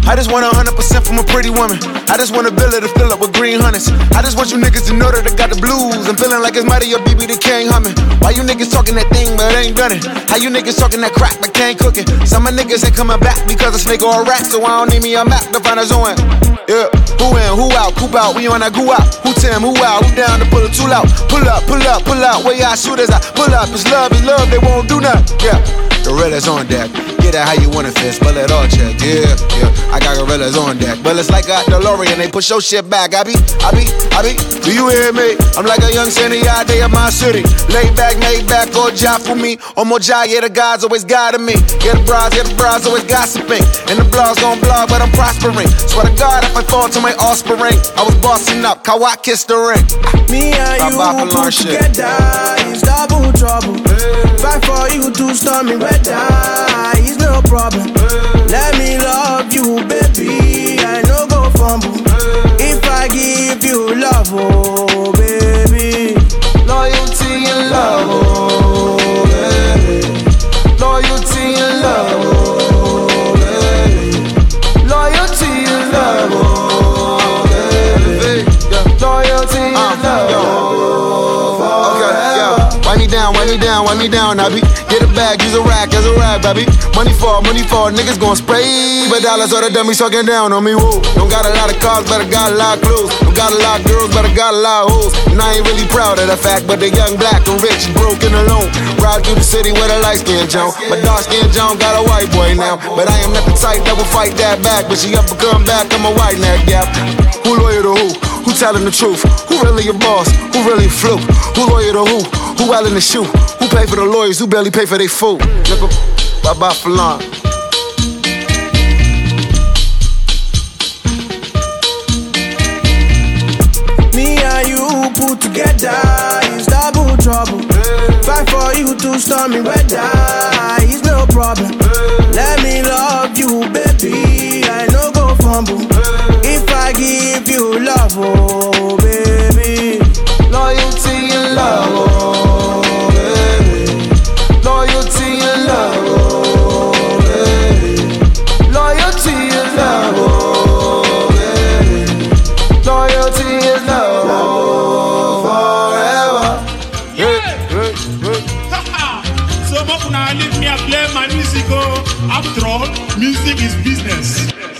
I just want 100% from a pretty woman. I just want a villa to fill up with green hunnids. I just want you niggas to know that I got the blues. I'm feeling like it's Mighty or BB the King humming. Why you niggas talking that thing but ain't done it? How you niggas talking that crack but can't cook it? Some of niggas ain't coming back because a snake or a rat, so I don't need me a map to find a zone. Yeah, who in, who out, coop out, we on that goo out. Who Tim, who out, who down to pull a tool out. Pull up, pull up, pull out, where y'all shooters out. Pull up, it's love, they won't do nothing. Yeah, gorillas on deck. Get it how you want it, fist, but let all check. Yeah, I got gorillas on deck. But it's like a DeLorean, they push your shit back. I be, do you hear me? I'm like a young Senor day of my city. Laid back, all job for me. On more job, yeah, the gods always guiding me. Yeah, the bras always gossiping. And the blogs gon' blog, but I'm prospering. Swear to God, if I fall to my offspring, I was bossing up, Kawhi kissed the ring. Me and you put together, it's double trouble. Fight for you to storm me weather, it's no problem. Let me love you, baby, I no go fumble. If I give you love, oh baby, loyalty and love, oh baby, loyalty and love, oh baby, loyalty and love, oh baby, loyalty and love. Wind me down, I be. Get a bag, use a rack as a rag, baby. Money fall, niggas gon' spray. But dollars all the dummies talking down on me, whoa. Don't got a lot of cars, but I got a lot of clothes. Don't got a lot of girls, but I got a lot of hoes. And I ain't really proud of the fact, but they young, black, and rich, broke and alone. Ride through the city with a light-skinned Joan. My dark-skinned Joan got a white boy now. But I am not the type that will fight that back. But she up and come back, I'm a white neck gap. Who loyal to who? Who telling the truth? Who really a boss? Who really a fluke? Who loyal to who? Who well in the shoe? Who pay for the lawyers? Who barely pay for their food? Nigga, bye-bye for long. Me and you put together, it's double trouble. Fight for you to storm me weather, it's no problem. Let me love you, baby, I no go fumble. If I give you love, oh baby, loyalty and love, oh baby, loyalty and love, oh baby, loyalty and love, oh baby, loyalty and love, oh, forever. Yeah. So much now leave me a play my music. After all, music is business.